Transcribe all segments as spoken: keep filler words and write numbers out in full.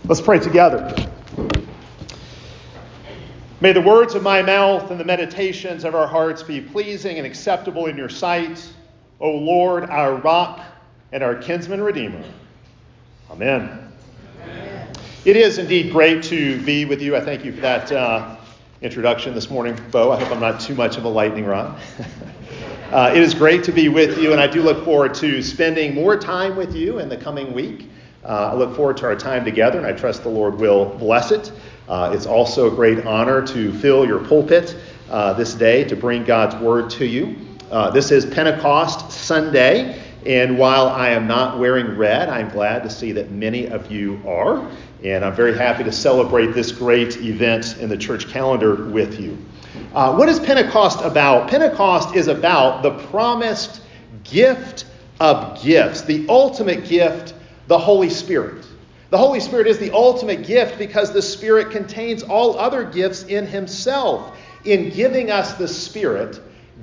Let's pray together. May the words of my mouth and the meditations of our hearts be pleasing and acceptable in your sight, O Lord, our rock and our kinsman redeemer. Amen. Amen. It is indeed great to be with you. I thank you for that uh, introduction this morning, Bo. I hope I'm not too much of a lightning rod. uh, it is great to be with you, and I do look forward to spending more time with you in the coming week. Uh, I look forward to our time together, and I trust the Lord will bless it. Uh, it's also a great honor to fill your pulpit uh, this day to bring God's word to you. Uh, this is Pentecost Sunday, and while I am not wearing red, I'm glad to see that many of you are, and I'm very happy to celebrate this great event in the church calendar with you. Uh, what is Pentecost about? Pentecost is about the promised gift of gifts, the ultimate gift, the Holy Spirit. The Holy Spirit is the ultimate gift because the Spirit contains all other gifts in himself. In giving us the Spirit,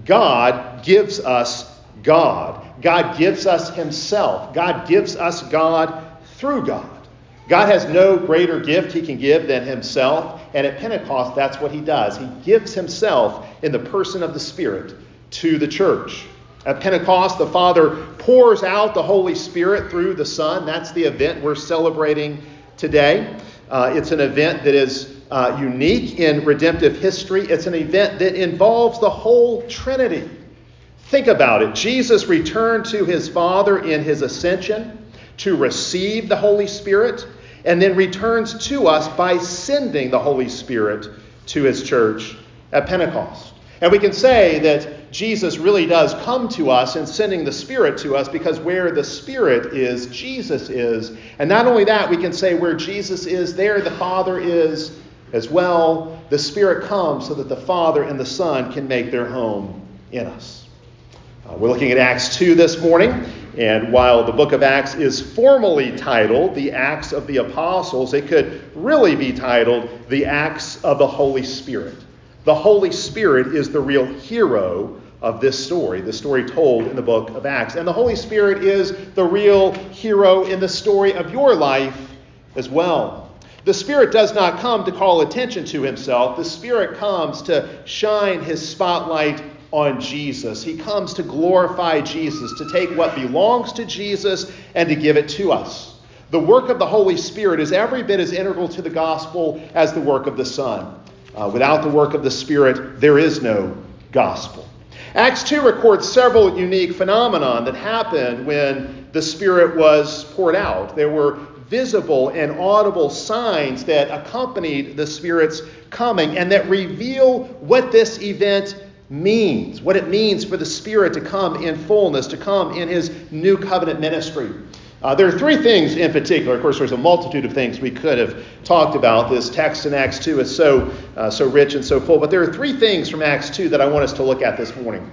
God gives us God. God gives us himself. God gives us God through God. God has no greater gift he can give than himself. And at Pentecost, that's what he does. He gives himself in the person of the Spirit to the church. At Pentecost, the Father pours out the Holy Spirit through the Son. That's the event we're celebrating today. Uh, it's an event that is uh, unique in redemptive history. It's an event that involves the whole Trinity. Think about it. Jesus returned to his Father in his ascension to receive the Holy Spirit, and then returns to us by sending the Holy Spirit to his church at Pentecost. And we can say that Jesus really does come to us in sending the Spirit to us, because where the Spirit is, Jesus is. And not only that, we can say where Jesus is, there the Father is as well. The Spirit comes so that the Father and the Son can make their home in us. Uh, we're looking at Acts two this morning. And while the book of Acts is formally titled the Acts of the Apostles, it could really be titled the Acts of the Holy Spirit. The Holy Spirit is the real hero of this story, the story told in the book of Acts. And the Holy Spirit is the real hero in the story of your life as well. The Spirit does not come to call attention to himself. The Spirit comes to shine his spotlight on Jesus. He comes to glorify Jesus, to take what belongs to Jesus and to give it to us. The work of the Holy Spirit is every bit as integral to the gospel as the work of the Son. Uh, without the work of the Spirit, there is no gospel. Acts two records several unique phenomena that happened when the Spirit was poured out. There were visible and audible signs that accompanied the Spirit's coming and that reveal what this event means, what it means for the Spirit to come in fullness, to come in his new covenant ministry. Uh, there are three things in particular. Of course, there's a multitude of things we could have talked about. This text in Acts two is so uh, so rich and so full. But there are three things from Acts two that I want us to look at this morning.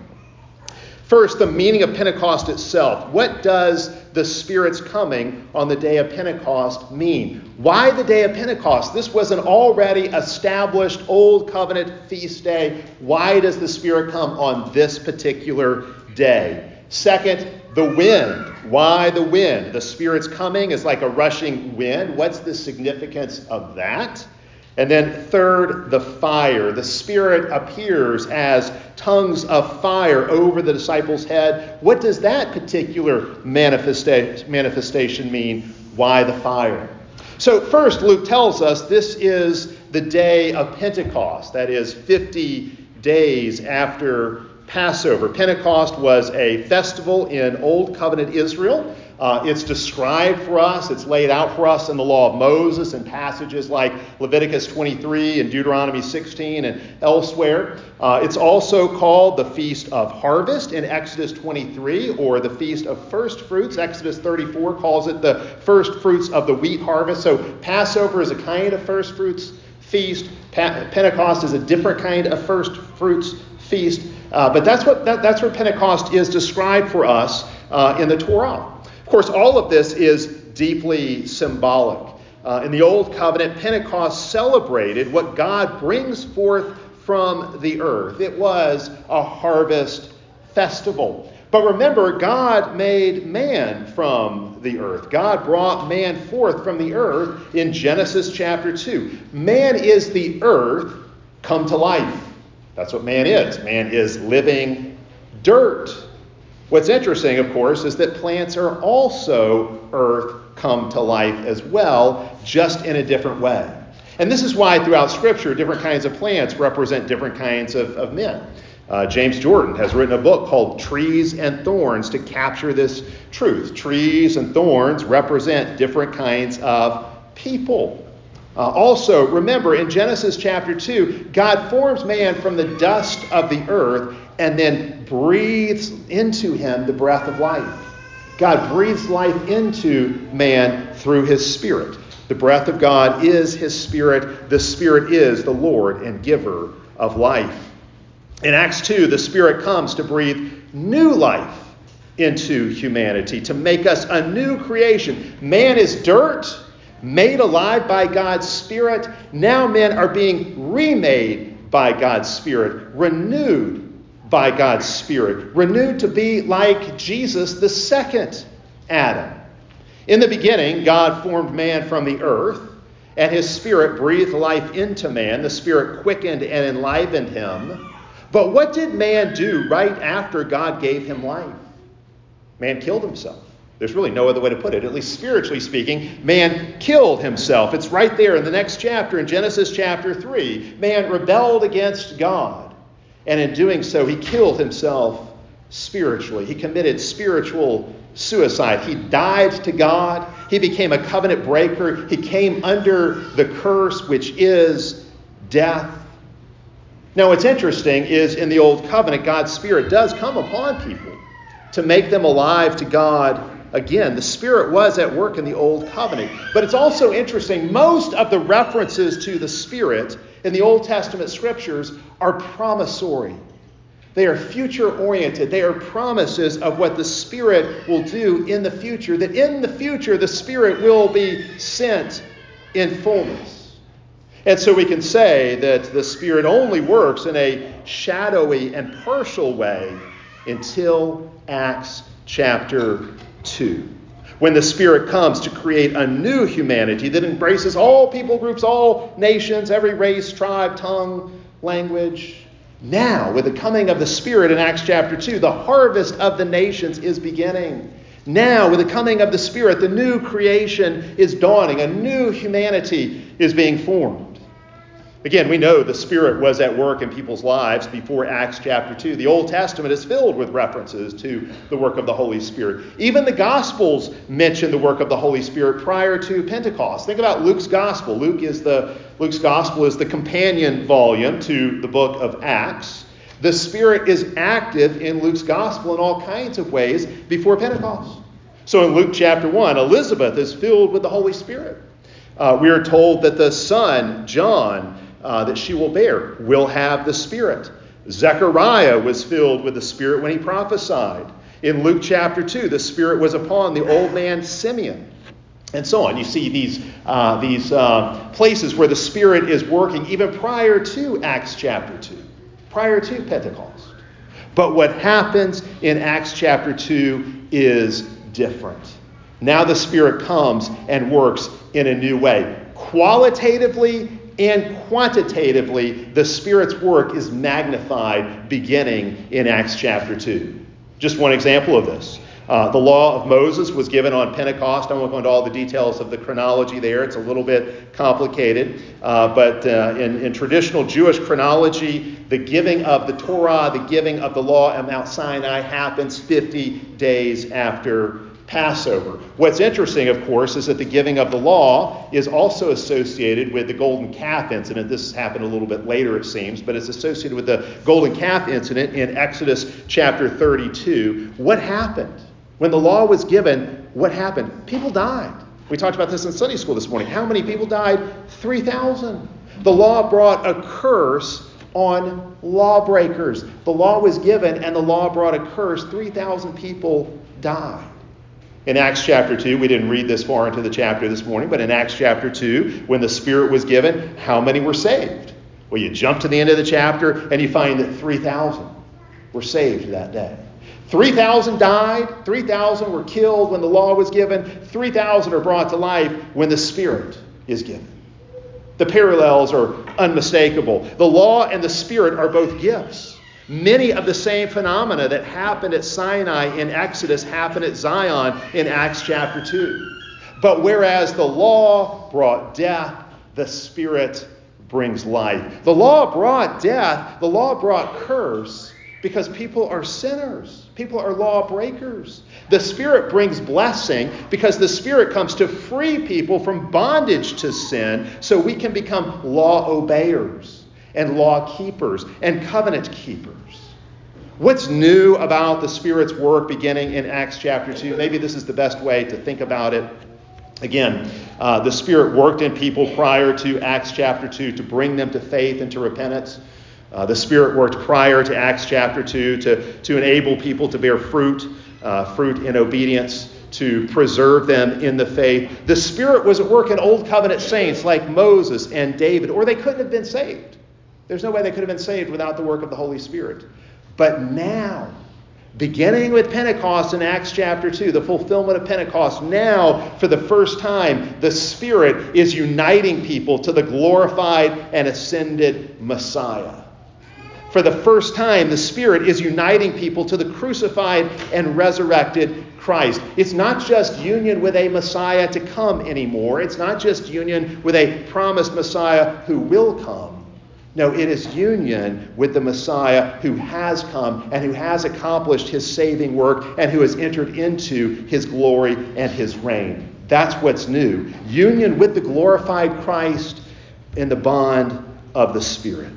First, the meaning of Pentecost itself. What does the Spirit's coming on the day of Pentecost mean? Why the day of Pentecost? This was an already established Old Covenant feast day. Why does the Spirit come on this particular day? Second, the wind. Why the wind? The Spirit's coming is like a rushing wind. What's the significance of that? And then third, the fire. The Spirit appears as tongues of fire over the disciples' head. What does that particular manifesta- manifestation mean? Why the fire? So first, Luke tells us this is the day of Pentecost. That is fifty days after Passover. Pentecost was a festival in Old Covenant Israel. Uh, it's described for us, it's laid out for us in the law of Moses and passages like Leviticus twenty-three and Deuteronomy sixteen and elsewhere. Uh, it's also called the Feast of Harvest in Exodus twenty-three, or the Feast of First Fruits. Exodus thirty-four calls it the first fruits of the wheat harvest. So Passover is a kind of first fruits feast. Pa- Pentecost is a different kind of first fruits feast. Uh, but that's what that, that's what Pentecost is described for us uh, in the Torah. Of course, all of this is deeply symbolic. Uh, in the Old Covenant, Pentecost celebrated what God brings forth from the earth. It was a harvest festival. But remember, God made man from the earth. God brought man forth from the earth in Genesis chapter two. Man is the earth come to life. That's what man is. Man is living dirt. What's interesting, of course, is that plants are also earth come to life as well, just in a different way. And this is why throughout Scripture, different kinds of plants represent different kinds of, of men. Uh, James Jordan has written a book called Trees and Thorns to capture this truth. Trees and thorns represent different kinds of people. Uh, also, remember, in Genesis chapter two, God forms man from the dust of the earth and then breathes into him the breath of life. God breathes life into man through his Spirit. The breath of God is his Spirit. The Spirit is the Lord and giver of life. In Acts two, the Spirit comes to breathe new life into humanity, to make us a new creation. Man is dirt, made alive by God's Spirit. Now men are being remade by God's Spirit, renewed by God's Spirit, renewed to be like Jesus, the second Adam. In the beginning, God formed man from the earth, and his Spirit breathed life into man. The Spirit quickened and enlivened him. But what did man do right after God gave him life? Man killed himself. There's really no other way to put it. At least spiritually speaking, man killed himself. It's right there in the next chapter, in Genesis chapter three. Man rebelled against God. And in doing so, he killed himself spiritually. He committed spiritual suicide. He died to God. He became a covenant breaker. He came under the curse, which is death. Now, what's interesting is in the Old Covenant, God's Spirit does come upon people to make them alive to God again. The Spirit was at work in the Old Covenant. But it's also interesting, most of the references to the Spirit in the Old Testament Scriptures are promissory. They are future-oriented. They are promises of what the Spirit will do in the future, that in the future the Spirit will be sent in fullness. And so we can say that the Spirit only works in a shadowy and partial way until Acts chapter two, when the Spirit comes to create a new humanity that embraces all people groups, all nations, every race, tribe, tongue, language. Now, with the coming of the Spirit in Acts chapter two, the harvest of the nations is beginning. Now, with the coming of the Spirit, the new creation is dawning. A new humanity is being formed. Again, we know the Spirit was at work in people's lives before Acts chapter two. The Old Testament is filled with references to the work of the Holy Spirit. Even the Gospels mention the work of the Holy Spirit prior to Pentecost. Think about Luke's Gospel. Luke is the Luke's Gospel is the companion volume to the book of Acts. The Spirit is active in Luke's Gospel in all kinds of ways before Pentecost. So in Luke chapter one, Elizabeth is filled with the Holy Spirit. Uh, we are told that the son, John, Uh, that she will bear, will have the Spirit. Zechariah was filled with the Spirit when he prophesied. In Luke chapter two, the Spirit was upon the old man Simeon, and so on. You see these, uh, these uh, places where the Spirit is working even prior to Acts chapter two, prior to Pentecost. But what happens in Acts chapter two is different. Now the Spirit comes and works in a new way. Qualitatively and quantitatively, the Spirit's work is magnified beginning in Acts chapter two. Just one example of this. Uh, the law of Moses was given on Pentecost. I won't go into all the details of the chronology there. It's a little bit complicated. Uh, but uh, in, in traditional Jewish chronology, the giving of the Torah, the giving of the law at Mount Sinai happens fifty days after Passover. What's interesting, of course, is that the giving of the law is also associated with the golden calf incident. This happened a little bit later, it seems, but it's associated with the golden calf incident in Exodus chapter thirty-two. What happened? When the law was given, what happened? People died. We talked about this in Sunday school this morning. How many people died? three thousand. The law brought a curse on lawbreakers. The law was given, and the law brought a curse. three thousand people died. In Acts chapter two, we didn't read this far into the chapter this morning, but in Acts chapter two, when the Spirit was given, how many were saved? Well, you jump to the end of the chapter and you find that three thousand were saved that day. three thousand died, three thousand were killed when the law was given, three thousand are brought to life when the Spirit is given. The parallels are unmistakable. The law and the Spirit are both gifts. Many of the same phenomena that happened at Sinai in Exodus happen at Zion in Acts chapter two. But whereas the law brought death, the Spirit brings life. The law brought death, the law brought curse, because people are sinners. People are law breakers. The Spirit brings blessing because the Spirit comes to free people from bondage to sin so we can become law obeyers and law keepers and covenant keepers. What's new about the Spirit's work beginning in Acts chapter two? Maybe this is the best way to think about it. Again, uh, the Spirit worked in people prior to Acts chapter two to bring them to faith and to repentance. Uh, the Spirit worked prior to Acts chapter two to, to enable people to bear fruit, uh, fruit in obedience, to preserve them in the faith. The Spirit was at work in Old Covenant saints like Moses and David, or they couldn't have been saved. There's no way they could have been saved without the work of the Holy Spirit. But now, beginning with Pentecost in Acts chapter two, the fulfillment of Pentecost, now, for the first time, the Spirit is uniting people to the glorified and ascended Messiah. For the first time, the Spirit is uniting people to the crucified and resurrected Christ. It's not just union with a Messiah to come anymore. It's not just union with a promised Messiah who will come. No, it is union with the Messiah who has come and who has accomplished his saving work and who has entered into his glory and his reign. That's what's new. Union with the glorified Christ in the bond of the Spirit.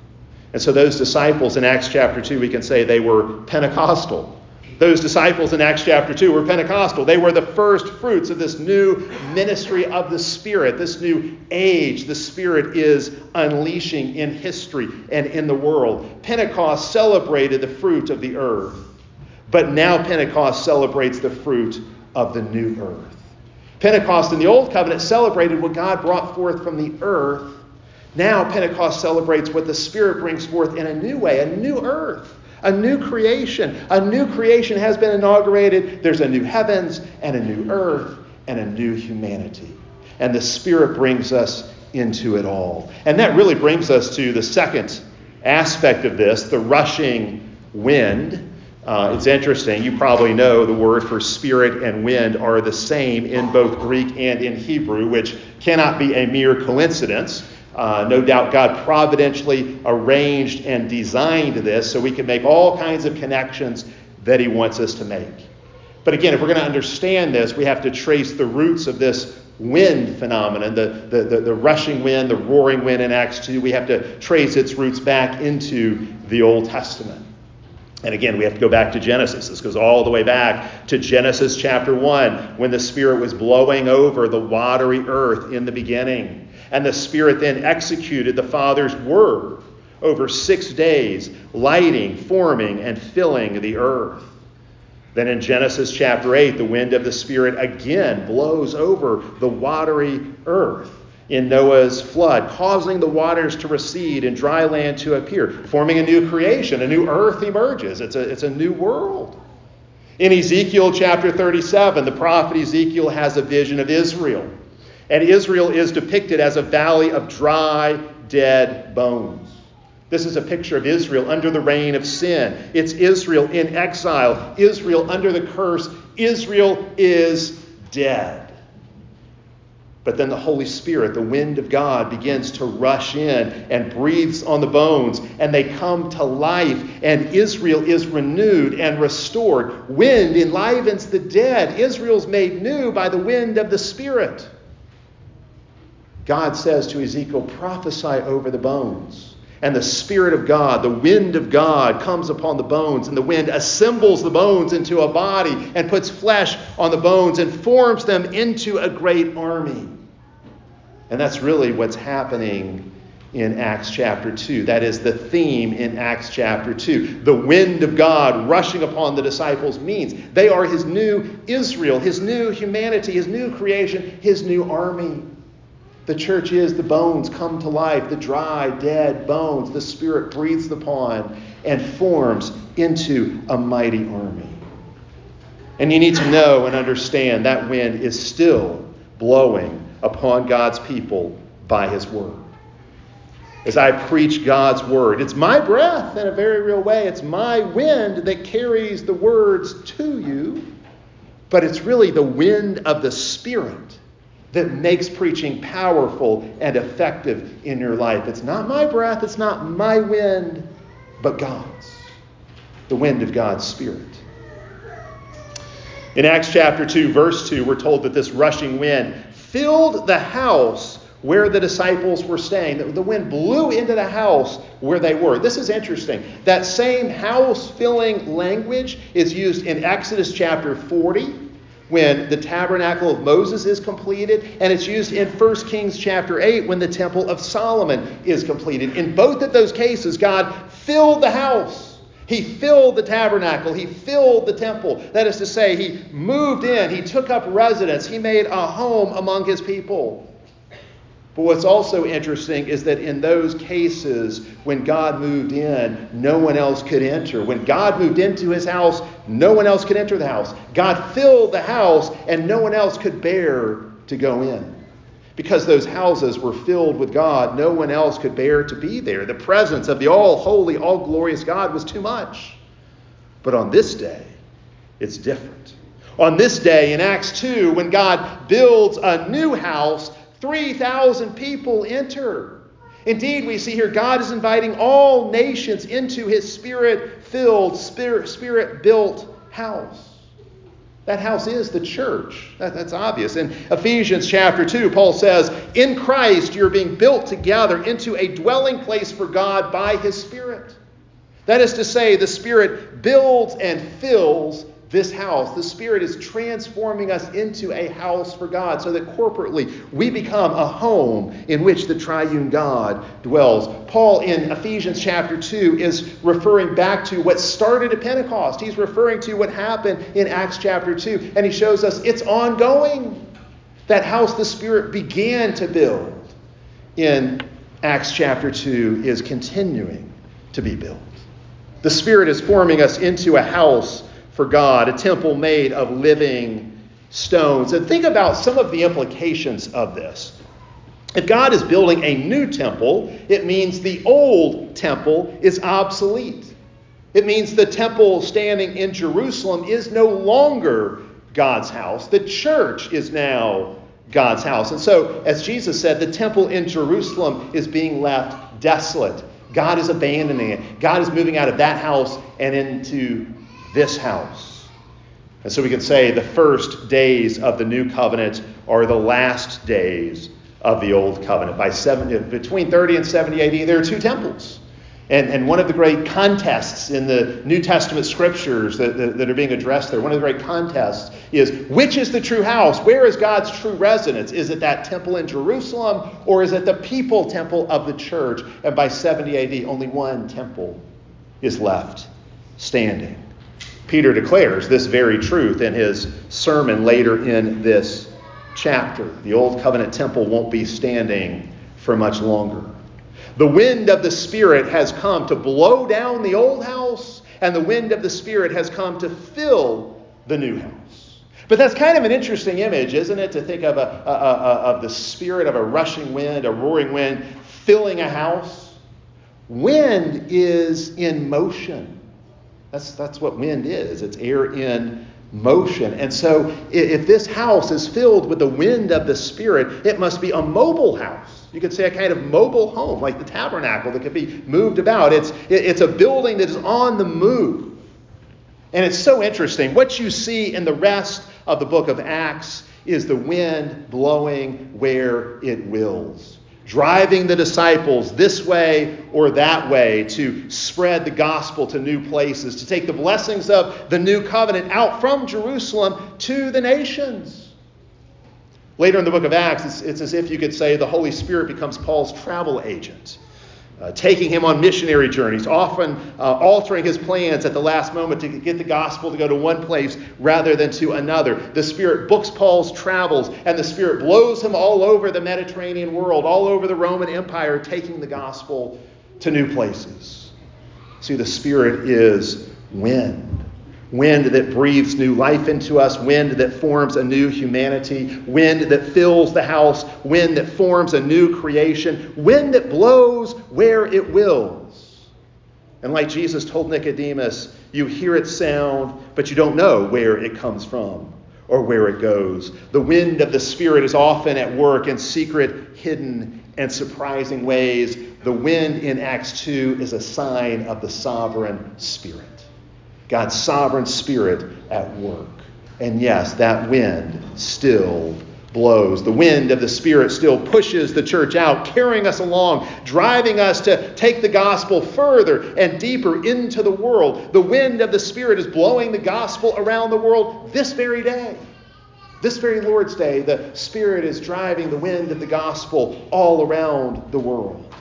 And so those disciples in Acts chapter two, we can say they were Pentecostal. Those disciples in Acts chapter two were Pentecostal. They were the first fruits of this new ministry of the Spirit, this new age the Spirit is unleashing in history and in the world. Pentecost celebrated the fruit of the earth, but now Pentecost celebrates the fruit of the new earth. Pentecost in the Old Covenant celebrated what God brought forth from the earth. Now Pentecost celebrates what the Spirit brings forth in a new way, a new earth, a new creation. A new creation has been inaugurated. There's a new heavens and a new earth and a new humanity. And the Spirit brings us into it all. And that really brings us to the second aspect of this, the rushing wind. Uh, it's interesting. You probably know the word for spirit and wind are the same in both Greek and in Hebrew, which cannot be a mere coincidence. Uh, no doubt God providentially arranged and designed this so we can make all kinds of connections that he wants us to make. But again, if we're going to understand this, we have to trace the roots of this wind phenomenon, the, the, the, the rushing wind, the roaring wind in Acts two. We have to trace its roots back into the Old Testament. And again, we have to go back to Genesis. This goes all the way back to Genesis chapter one, when the Spirit was blowing over the watery earth in the beginning. And the Spirit then executed the Father's word over six days, lighting, forming, and filling the earth. Then in Genesis chapter eight, the wind of the Spirit again blows over the watery earth in Noah's flood, causing the waters to recede and dry land to appear, forming a new creation. A new earth emerges. It's a, it's a new world. In Ezekiel chapter thirty-seven, the prophet Ezekiel has a vision of Israel. And Israel is depicted as a valley of dry, dead bones. This is a picture of Israel under the reign of sin. It's Israel in exile. Israel under the curse. Israel is dead. But then the Holy Spirit, the wind of God, begins to rush in and breathes on the bones, and they come to life, and Israel is renewed and restored. Wind enlivens the dead. Israel's made new by the wind of the Spirit. God says to Ezekiel, prophesy over the bones. And the Spirit of God, the wind of God, comes upon the bones, and the wind assembles the bones into a body and puts flesh on the bones and forms them into a great army. And that's really what's happening in Acts chapter two. That is the theme in Acts chapter two. The wind of God rushing upon the disciples means they are his new Israel, his new humanity, his new creation, his new army. The church is the bones come to life, the dry, dead bones the Spirit breathes upon and forms into a mighty army. And you need to know and understand that wind is still blowing upon God's people by his word. As I preach God's word, it's my breath in a very real way. It's my wind that carries the words to you. But it's really the wind of the Spirit that makes preaching powerful and effective in your life. It's not my breath, it's not my wind, but God's. The wind of God's Spirit. In Acts chapter two, verse two, we're told that this rushing wind filled the house where the disciples were staying. The wind blew into the house where they were. This is interesting. That same house-filling language is used in Exodus chapter forty, when the tabernacle of Moses is completed, and it's used in First Kings chapter eight when the temple of Solomon is completed. In both of those cases, God filled the house. He filled the tabernacle. He filled the temple. That is to say, he moved in. He took up residence. He made a home among his people. But what's also interesting is that in those cases, when God moved in, no one else could enter. When God moved into his house, no one else could enter the house. God filled the house, and no one else could bear to go in. Because those houses were filled with God, no one else could bear to be there. The presence of the all-holy, all-glorious God was too much. But on this day, it's different. On this day, in Acts two, when God builds a new house, three thousand people enter. Indeed, we see here God is inviting all nations into his Spirit-filled, Spirit, Spirit-built house. That house is the church. That, that's obvious. In Ephesians chapter two, Paul says, in Christ you're being built together into a dwelling place for God by his Spirit. That is to say, the Spirit builds and fills this house. The Spirit is transforming us into a house for God so that corporately we become a home in which the triune God dwells. Paul in Ephesians chapter two is referring back to what started at Pentecost. He's referring to what happened in Acts chapter two, and he shows us it's ongoing. That house the Spirit began to build in Acts chapter two is continuing to be built. The Spirit is forming us into a house for God, a temple made of living stones. And think about some of the implications of this. If God is building a new temple, it means the old temple is obsolete. It means the temple standing in Jerusalem is no longer God's house. The church is now God's house. And so, as Jesus said, the temple in Jerusalem is being left desolate. God is abandoning it. God is moving out of that house and into this house. And so we can say the first days of the new covenant are the last days of the old covenant. By seventy, between thirty and seventy A D, there are two temples. And, and one of the great contests in the New Testament scriptures that, that, that are being addressed there, one of the great contests is, which is the true house? Where is God's true residence? Is it that temple in Jerusalem, or is it the people temple of the church? And by seventy A D, only one temple is left standing. Peter declares this very truth in his sermon later in this chapter. The old covenant temple won't be standing for much longer. The wind of the Spirit has come to blow down the old house, and the wind of the Spirit has come to fill the new house. But that's kind of an interesting image, isn't it? To think of, a, a, a, of the Spirit of a rushing wind, a roaring wind, filling a house. Wind is in motion. That's, that's what wind is. It's air in motion. And so if this house is filled with the wind of the Spirit, it must be a mobile house. You could say a kind of mobile home, like the tabernacle that could be moved about. It's, it's a building that is on the move. And it's so interesting. What you see in the rest of the book of Acts is the wind blowing where it wills, driving the disciples this way or that way to spread the gospel to new places, to take the blessings of the new covenant out from Jerusalem to the nations. Later in the book of Acts, it's, it's as if you could say the Holy Spirit becomes Paul's travel agent. uh, taking him on missionary journeys, often uh, altering his plans at the last moment to get the gospel to go to one place rather than to another. The Spirit books Paul's travels, and the Spirit blows him all over the Mediterranean world, all over the Roman Empire, taking the gospel to new places. See, the Spirit is wind. Wind that breathes new life into us, wind that forms a new humanity, wind that fills the house, wind that forms a new creation, wind that blows where it wills. And like Jesus told Nicodemus, you hear its sound, but you don't know where it comes from or where it goes. The wind of the Spirit is often at work in secret, hidden, and surprising ways. The wind in Acts two is a sign of the sovereign Spirit. God's sovereign Spirit at work. And yes, that wind still blows. The wind of the Spirit still pushes the church out, carrying us along, driving us to take the gospel further and deeper into the world. The wind of the Spirit is blowing the gospel around the world this very day. This very Lord's Day, the Spirit is driving the wind of the gospel all around the world.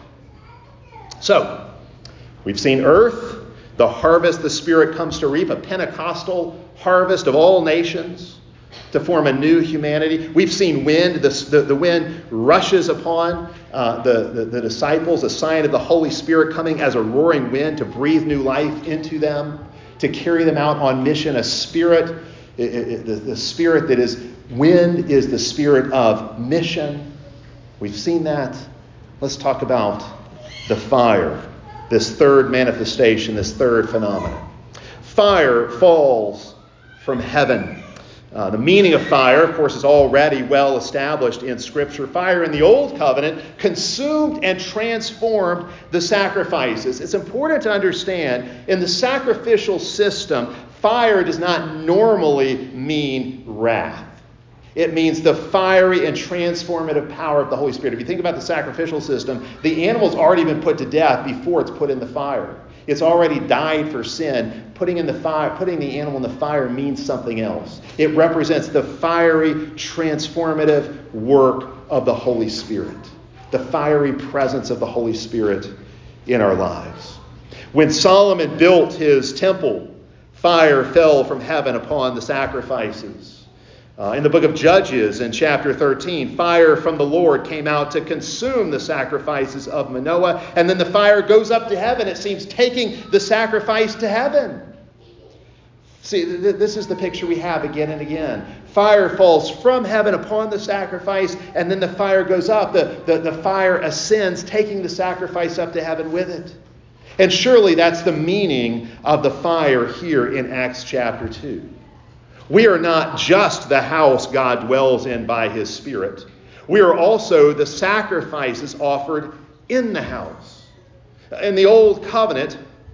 So, we've seen earth, the harvest the Spirit comes to reap, a Pentecostal harvest of all nations to form a new humanity. We've seen wind. The, the, the wind rushes upon uh, the, the, the disciples, a sign of the Holy Spirit coming as a roaring wind to breathe new life into them, to carry them out on mission. A spirit, it, it, the, the spirit that is wind is the spirit of mission. We've seen that. Let's talk about the fire. This third manifestation, this third phenomenon. Fire falls from heaven. Uh, the meaning of fire, of course, is already well established in Scripture. Fire in the Old Covenant consumed and transformed the sacrifices. It's important to understand, in the sacrificial system, fire does not normally mean wrath. It means the fiery and transformative power of the Holy Spirit. If you think about the sacrificial system, the animal's already been put to death before it's put in the fire. It's already died for sin. Putting in the fire, putting the animal in the fire means something else. It represents the fiery, transformative work of the Holy Spirit. The fiery presence of the Holy Spirit in our lives. When Solomon built his temple, fire fell from heaven upon the sacrifices. Uh, in the book of Judges, in chapter thirteen, fire from the Lord came out to consume the sacrifices of Manoah. And then the fire goes up to heaven, it seems, taking the sacrifice to heaven. See, th- this is the picture we have again and again. Fire falls from heaven upon the sacrifice, and then the fire goes up. The, the, the fire ascends, taking the sacrifice up to heaven with it. And surely that's the meaning of the fire here in Acts chapter two. We are not just the house God dwells in by his Spirit. We are also the sacrifices offered in the house. In the Old Covenant,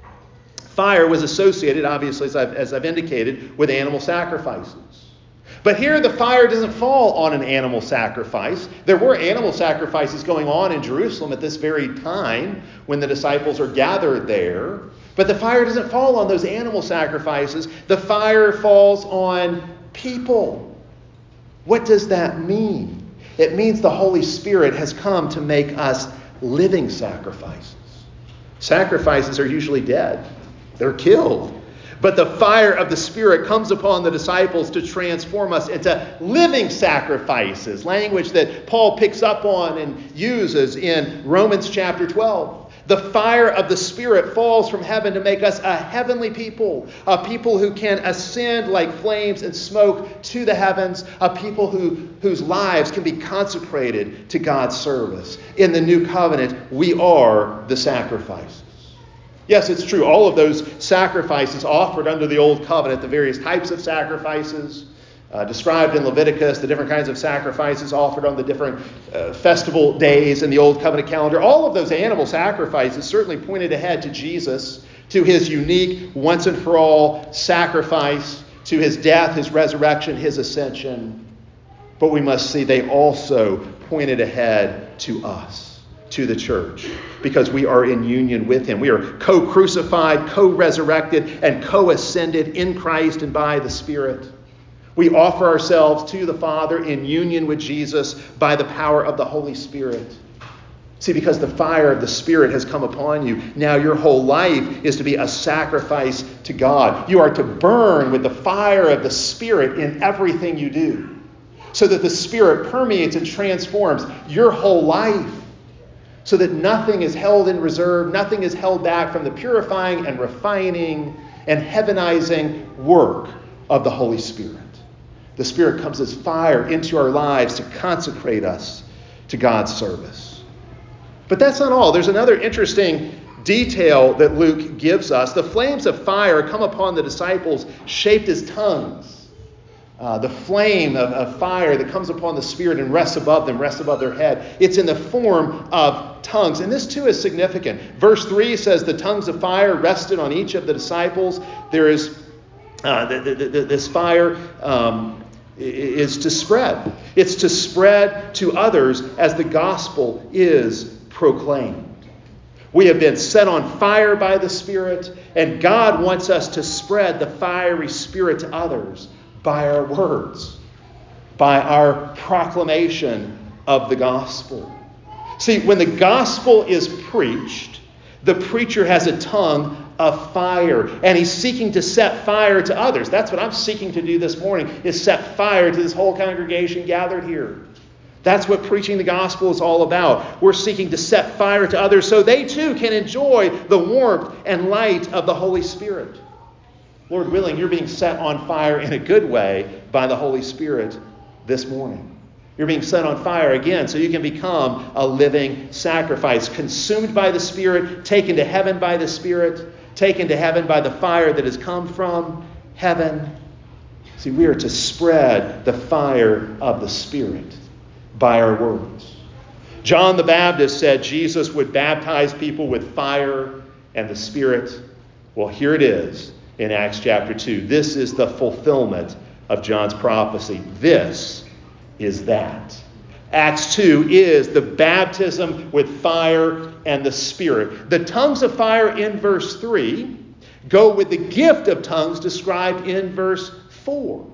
fire was associated, obviously, as I've, as I've indicated, with animal sacrifices. But here the fire doesn't fall on an animal sacrifice. There were animal sacrifices going on in Jerusalem at this very time when the disciples are gathered there. But the fire doesn't fall on those animal sacrifices. The fire falls on people. What does that mean? It means the Holy Spirit has come to make us living sacrifices. Sacrifices are usually dead. They're killed. But the fire of the Spirit comes upon the disciples to transform us into living sacrifices, language that Paul picks up on and uses in Romans chapter twelve. The fire of the Spirit falls from heaven to make us a heavenly people, a people who can ascend like flames and smoke to the heavens, a people who, whose lives can be consecrated to God's service. In the new covenant, we are the sacrifices. Yes, it's true. All of those sacrifices offered under the Old Covenant, the various types of sacrifices uh, described in Leviticus, the different kinds of sacrifices offered on the different uh, festival days in the Old Covenant calendar, all of those animal sacrifices certainly pointed ahead to Jesus, to his unique, once and for all sacrifice, to his death, his resurrection, his ascension. But we must see they also pointed ahead to us, to the church, because we are in union with him. We are co-crucified, co-resurrected, and co-ascended in Christ and by the Spirit. We offer ourselves to the Father in union with Jesus by the power of the Holy Spirit. See, because the fire of the Spirit has come upon you, now your whole life is to be a sacrifice to God. You are to burn with the fire of the Spirit in everything you do, so that the Spirit permeates and transforms your whole life, so that nothing is held in reserve, nothing is held back from the purifying and refining and heavenizing work of the Holy Spirit. The Spirit comes as fire into our lives to consecrate us to God's service. But that's not all. There's another interesting detail that Luke gives us. The flames of fire come upon the disciples shaped as tongues. Uh, the flame of, of fire that comes upon the Spirit and rests above them, rests above their head. It's in the form of tongues. And this too is significant. Verse three says the tongues of fire rested on each of the disciples. There is uh, the, the, the, this fire um, is to spread. It's to spread to others as the gospel is proclaimed. We have been set on fire by the Spirit, and God wants us to spread the fiery Spirit to others by our words, by our proclamation of the gospel. See, when the gospel is preached, the preacher has a tongue of fire, and he's seeking to set fire to others. That's what I'm seeking to do this morning, is set fire to this whole congregation gathered here. That's what preaching the gospel is all about. We're seeking to set fire to others so they too can enjoy the warmth and light of the Holy Spirit. Lord willing, you're being set on fire in a good way by the Holy Spirit this morning. You're being set on fire again so you can become a living sacrifice, consumed by the Spirit, taken to heaven by the Spirit, taken to heaven by the fire that has come from heaven. See, we are to spread the fire of the Spirit by our words. John the Baptist said Jesus would baptize people with fire and the Spirit. Well, here it is in Acts chapter two. This is the fulfillment of John's prophecy. This is that. Acts two is the baptism with fire and the Spirit. The tongues of fire in verse three go with the gift of tongues described in verse four.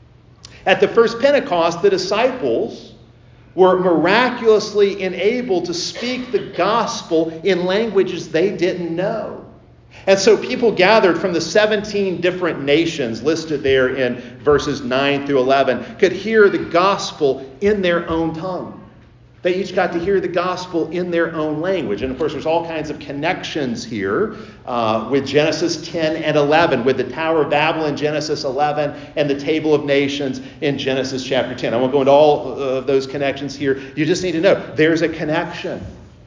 At the first Pentecost, the disciples were miraculously enabled to speak the gospel in languages they didn't know. And so people gathered from the seventeen different nations listed there in verses nine through eleven could hear the gospel in their own tongue. They each got to hear the gospel in their own language. And of course, there's all kinds of connections here uh, with Genesis ten and eleven, with the Tower of Babel in Genesis eleven and the Table of Nations in Genesis chapter ten. I won't go into all of those connections here. You just need to know there's a connection.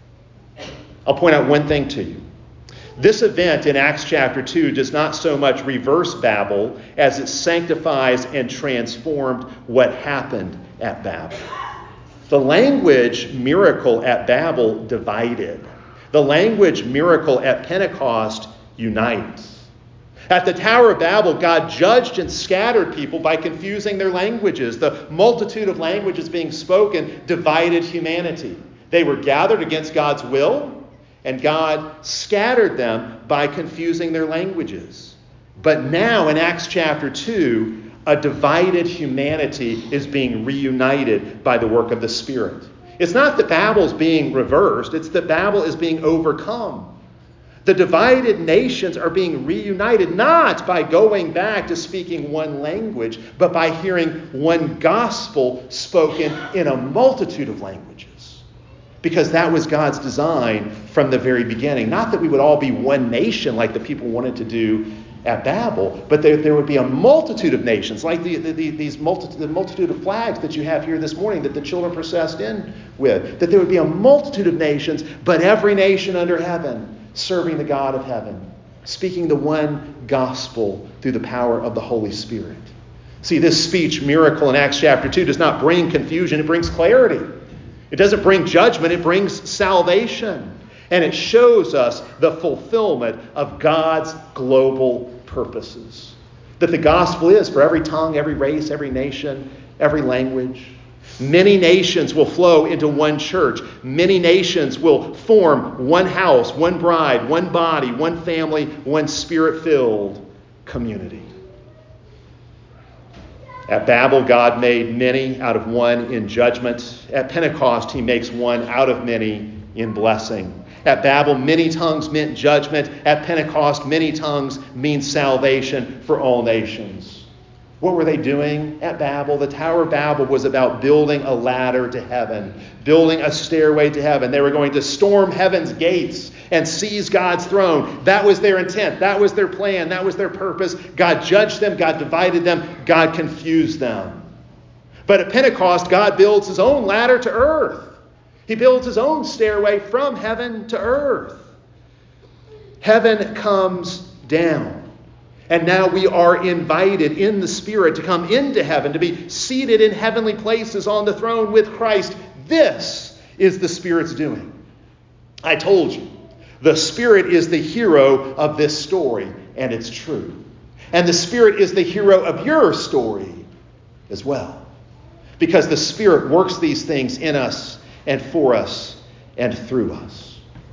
I'll point out one thing to you. This event in Acts chapter two does not so much reverse Babel as it sanctifies and transformed what happened at Babel. The language miracle at Babel divided. The language miracle at Pentecost unites. At the Tower of Babel, God judged and scattered people by confusing their languages. The multitude of languages being spoken divided humanity. They were gathered against God's will, and God scattered them by confusing their languages. But now in Acts chapter two, a divided humanity is being reunited by the work of the Spirit. It's not that Babel's being reversed, it's that Babel is being overcome. The divided nations are being reunited not by going back to speaking one language, but by hearing one gospel spoken in a multitude of languages. Because that was God's design from the very beginning. Not that we would all be one nation like the people wanted to do at Babel, but there, there would be a multitude of nations, like the, the, the, these multitude, the multitude of flags that you have here this morning that the children processed in with. That there would be a multitude of nations, but every nation under heaven serving the God of heaven, speaking the one gospel through the power of the Holy Spirit. See, this speech miracle in Acts chapter two does not bring confusion, it brings clarity. It doesn't bring judgment, it brings salvation. And it shows us the fulfillment of God's global purposes. That the gospel is for every tongue, every race, every nation, every language. Many nations will flow into one church. Many nations will form one house, one bride, one body, one family, one spirit-filled community. At Babel, God made many out of one in judgment. At Pentecost, he makes one out of many in blessing. At Babel, many tongues meant judgment. At Pentecost, many tongues mean salvation for all nations. What were they doing at Babel? The Tower of Babel was about building a ladder to heaven, building a stairway to heaven. They were going to storm heaven's gates and seize God's throne. That was their intent. That was their plan. That was their purpose. God judged them. God divided them. God confused them. But at Pentecost, God builds his own ladder to earth. He builds his own stairway from heaven to earth. Heaven comes down. And now we are invited in the Spirit to come into heaven, to be seated in heavenly places on the throne with Christ. This is the Spirit's doing. I told you, the Spirit is the hero of this story, and it's true. And the Spirit is the hero of your story as well. Because the Spirit works these things in us and for us and through us.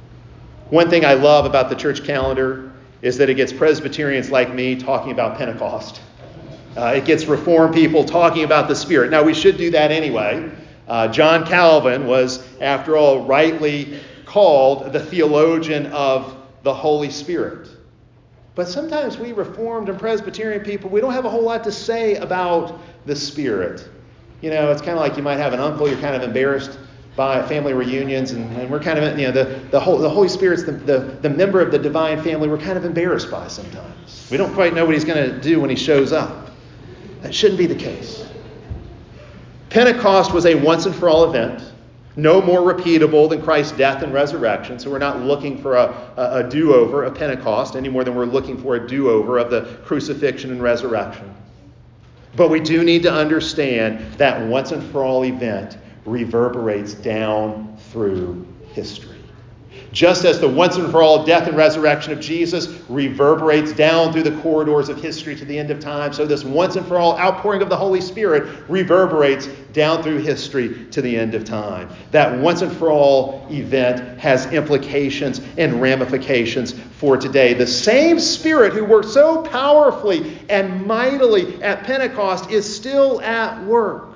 One thing I love about the church calendar is that it gets Presbyterians like me talking about Pentecost. Uh, it gets Reformed people talking about the Spirit. Now, we should do that anyway. Uh, John Calvin was, after all, rightly called the theologian of the Holy Spirit. But sometimes we Reformed and Presbyterian people, we don't have a whole lot to say about the Spirit. You know, it's kind of like you might have an uncle you're kind of embarrassed by family reunions, and, and we're kind of, you know, the, the, whole, the Holy Spirit's the, the, the member of the divine family we're kind of embarrassed by sometimes. We don't quite know what he's going to do when he shows up. That shouldn't be the case. Pentecost was a once and for all event, no more repeatable than Christ's death and resurrection. So we're not looking for a, a, a do-over of Pentecost any more than we're looking for a do-over of the crucifixion and resurrection. But we do need to understand that once and for all event reverberates down through history. Just as the once and for all death and resurrection of Jesus reverberates down through the corridors of history to the end of time, so this once and for all outpouring of the Holy Spirit reverberates down through history to the end of time. That once and for all event has implications and ramifications for today. The same Spirit who worked so powerfully and mightily at Pentecost is still at work.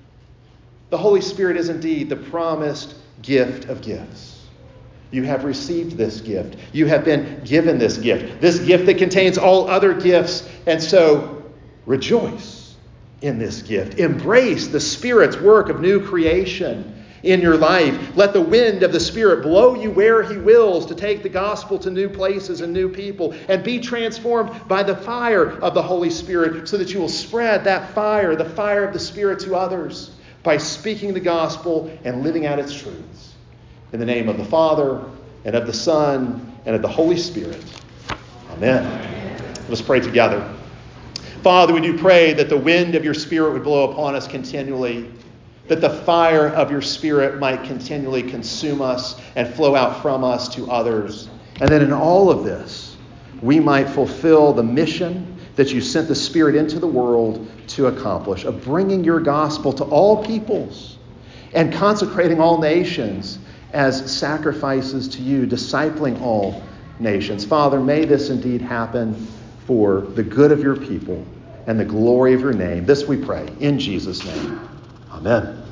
The Holy Spirit is indeed the promised gift of gifts. You have received this gift. You have been given this gift. This gift that contains all other gifts. And so rejoice in this gift. Embrace the Spirit's work of new creation in your life. Let the wind of the Spirit blow you where he wills to take the gospel to new places and new people. And be transformed by the fire of the Holy Spirit so that you will spread that fire, the fire of the Spirit, to others, by speaking the gospel and living out its truths. In the name of the Father, and of the Son, and of the Holy Spirit. Amen. Let's pray together. Father, we do pray that the wind of your Spirit would blow upon us continually, that the fire of your Spirit might continually consume us and flow out from us to others, and that in all of this, we might fulfill the mission that you sent the Spirit into the world to accomplish, of bringing your gospel to all peoples and consecrating all nations as sacrifices to you, discipling all nations. Father, may this indeed happen for the good of your people and the glory of your name. This we pray in Jesus' name. Amen.